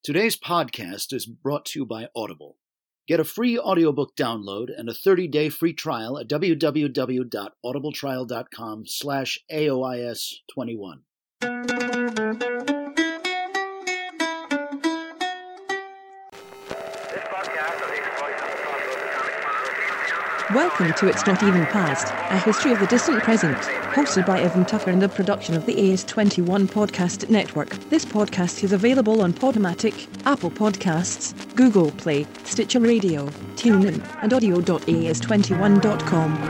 Today's podcast is brought to you by Audible. Get a free audiobook download and a 30-day free trial at www.audibletrial.com/AOIS21. Welcome to It's Not Even Past, a history of the distant present, hosted by Evan Tucker and a production of the AS21 Podcast Network. This podcast is available on Podomatic, Apple Podcasts, Google Play, Stitcher Radio, TuneIn, and audio.as21.com.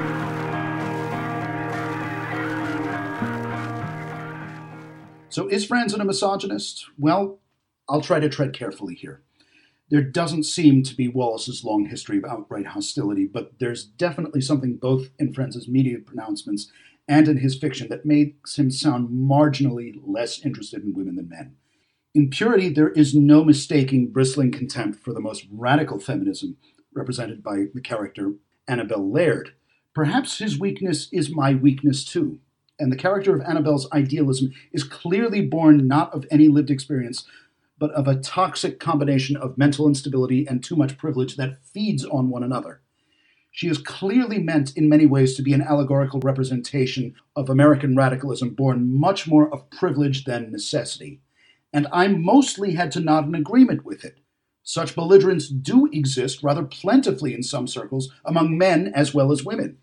So is Franzen a misogynist? Well, I'll try to tread carefully here. There doesn't seem to be Wallace's long history of outright hostility, but there's definitely something both in Franzen's media pronouncements and in his fiction that makes him sound marginally less interested in women than men. In Purity, there is no mistaking bristling contempt for the most radical feminism represented by the character Annabel Laird. Perhaps his weakness is my weakness too, and the character of Annabel's idealism is clearly born not of any lived experience, but of a toxic combination of mental instability and too much privilege that feeds on one another. She is clearly meant in many ways to be an allegorical representation of American radicalism born much more of privilege than necessity. And I mostly had to nod in agreement with it. Such belligerents do exist rather plentifully in some circles, among men as well as women.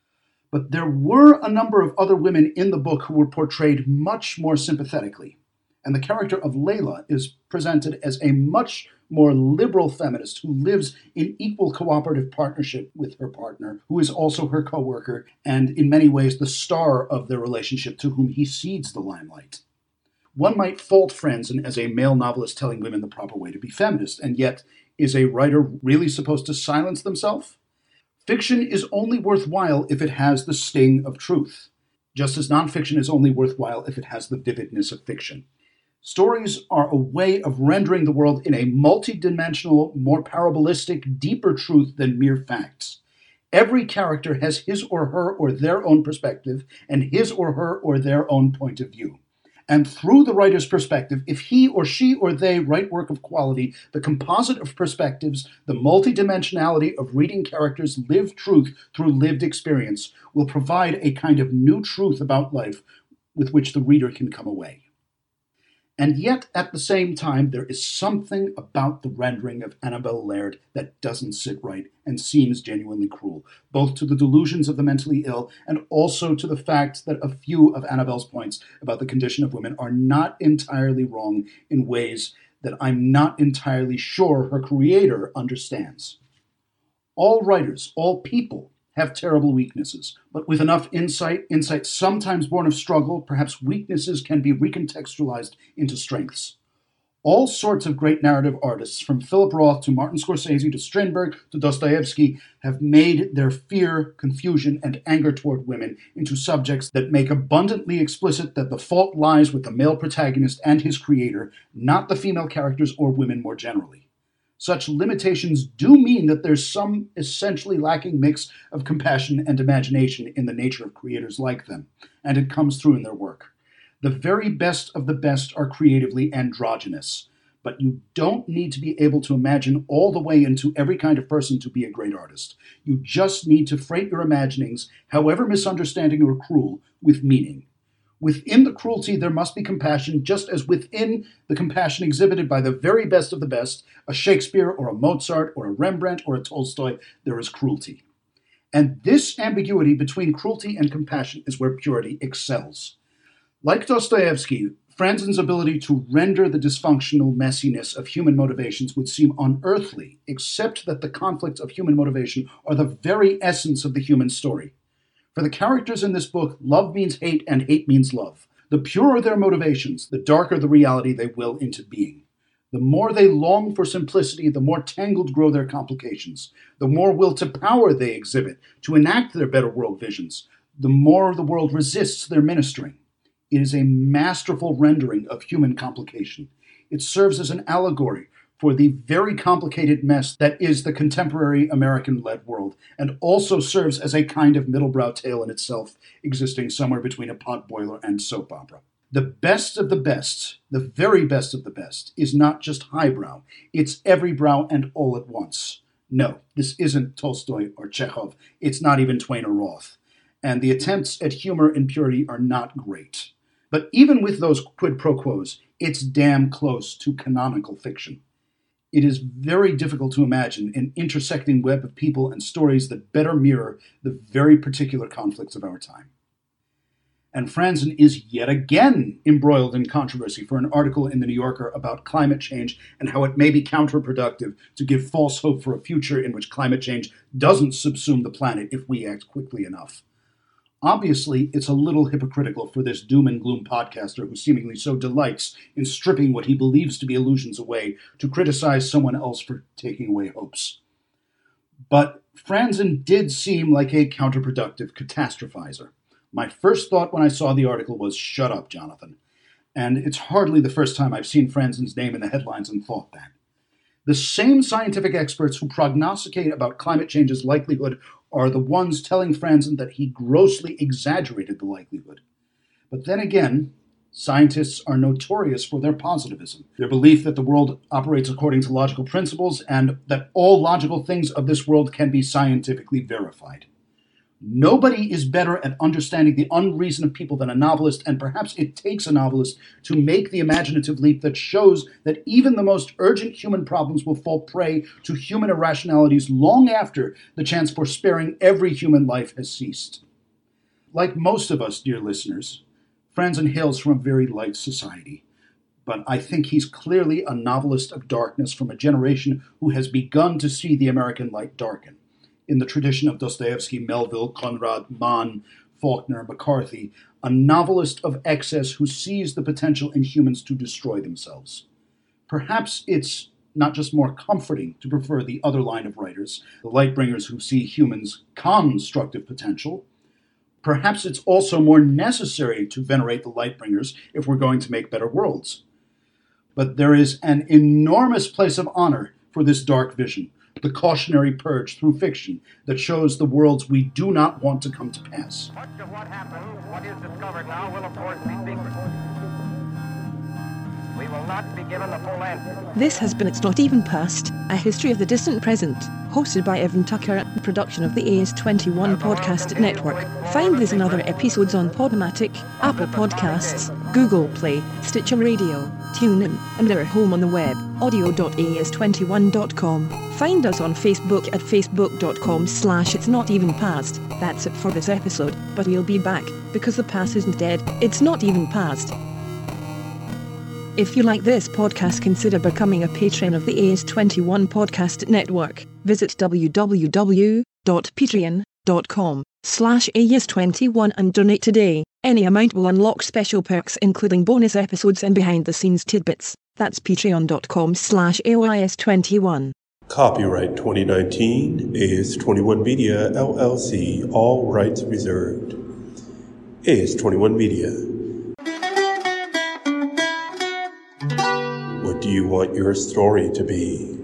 But there were a number of other women in the book who were portrayed much more sympathetically. And the character of Layla is presented as a much more liberal feminist who lives in equal cooperative partnership with her partner, who is also her co-worker, and in many ways the star of their relationship to whom he cedes the limelight. One might fault Franzen as a male novelist telling women the proper way to be feminist, and yet, is a writer really supposed to silence themselves? Fiction is only worthwhile if it has the sting of truth, just as nonfiction is only worthwhile if it has the vividness of fiction. Stories are a way of rendering the world in a multidimensional, more parabolistic, deeper truth than mere facts. Every character has his or her or their own perspective and his or her or their own point of view. And through the writer's perspective, if he or she or they write work of quality, the composite of perspectives, the multidimensionality of reading characters' lived truth through lived experience will provide a kind of new truth about life with which the reader can come away. And yet, at the same time, there is something about the rendering of Annabel Laird that doesn't sit right and seems genuinely cruel, both to the delusions of the mentally ill and also to the fact that a few of Annabel's points about the condition of women are not entirely wrong in ways that I'm not entirely sure her creator understands. All writers, all people, have terrible weaknesses, but with enough insight sometimes born of struggle, perhaps weaknesses can be recontextualized into strengths. All sorts of great narrative artists, from Philip Roth to Martin Scorsese to Strindberg to Dostoevsky, have made their fear, confusion, and anger toward women into subjects that make abundantly explicit that the fault lies with the male protagonist and his creator, not the female characters or women more generally. Such limitations do mean that there's some essentially lacking mix of compassion and imagination in the nature of creators like them, and it comes through in their work. The very best of the best are creatively androgynous, but you don't need to be able to imagine all the way into every kind of person to be a great artist. You just need to freight your imaginings, however misunderstanding or cruel, with meaning. Within the cruelty, there must be compassion, just as within the compassion exhibited by the very best of the best, a Shakespeare or a Mozart or a Rembrandt or a Tolstoy, there is cruelty. And this ambiguity between cruelty and compassion is where Purity excels. Like Dostoevsky, Franzen's ability to render the dysfunctional messiness of human motivations would seem unearthly, except that the conflicts of human motivation are the very essence of the human story. For the characters in this book, love means hate and hate means love. The purer their motivations, the darker the reality they will into being. The more they long for simplicity, the more tangled grow their complications. The more will to power they exhibit to enact their better world visions, the more the world resists their ministering. It is a masterful rendering of human complication. It serves as an allegory for the very complicated mess that is the contemporary American-led world, and also serves as a kind of middlebrow tale in itself, existing somewhere between a potboiler and soap opera. The best of the best, the very best of the best, is not just highbrow. It's everybrow and all at once. No, this isn't Tolstoy or Chekhov. It's not even Twain or Roth. And the attempts at humor and purity are not great. But even with those quid pro quos, it's damn close to canonical fiction. It is very difficult to imagine an intersecting web of people and stories that better mirror the very particular conflicts of our time. And Franzen is yet again embroiled in controversy for an article in The New Yorker about climate change and how it may be counterproductive to give false hope for a future in which climate change doesn't subsume the planet if we act quickly enough. Obviously, it's a little hypocritical for this doom and gloom podcaster who seemingly so delights in stripping what he believes to be illusions away to criticize someone else for taking away hopes. But Franzen did seem like a counterproductive catastrophizer. My first thought when I saw the article was, shut up, Jonathan. And it's hardly the first time I've seen Franzen's name in the headlines and thought that. The same scientific experts who prognosticate about climate change's likelihood are the ones telling Franzen that he grossly exaggerated the likelihood. But then again, scientists are notorious for their positivism, their belief that the world operates according to logical principles and that all logical things of this world can be scientifically verified. Nobody is better at understanding the unreason of people than a novelist, and perhaps it takes a novelist to make the imaginative leap that shows that even the most urgent human problems will fall prey to human irrationalities long after the chance for sparing every human life has ceased. Like most of us, dear listeners, Franzen hails from a very light society, but I think he's clearly a novelist of darkness from a generation who has begun to see the American light darken. In the tradition of Dostoevsky, Melville, Conrad, Mann, Faulkner, McCarthy, a novelist of excess who sees the potential in humans to destroy themselves. Perhaps it's not just more comforting to prefer the other line of writers, the Lightbringers who see humans' constructive potential. Perhaps it's also more necessary to venerate the Lightbringers if we're going to make better worlds. But there is an enormous place of honor for this dark vision, the cautionary purge through fiction that shows the worlds we do not want to come to pass. Much of what happened, what is discovered now, will of course be secret. We will not be given the full answer. This has been It's Not Even Past, a history of the distant present, hosted by Evan Tucker and production of the AS21 Podcast Network. Find these and other episodes on Podomatic, Apple Podcasts, Google Play, Stitcher Radio, TuneIn, and our home on the web, audio.as21.com. Find us on Facebook at facebook.com/itsnotevenpast. That's it for this episode, but we'll be back, because the past isn't dead, it's not even past. If you like this podcast, consider becoming a patron of the AS21 Podcast Network. Visit www.patreon.com/AS21 and donate today. Any amount will unlock special perks including bonus episodes and behind-the-scenes tidbits. That's patreon.com/AOIS21. Copyright 2019, AS21 Media, LLC, all rights reserved. AS21 Media. What do you want your story to be?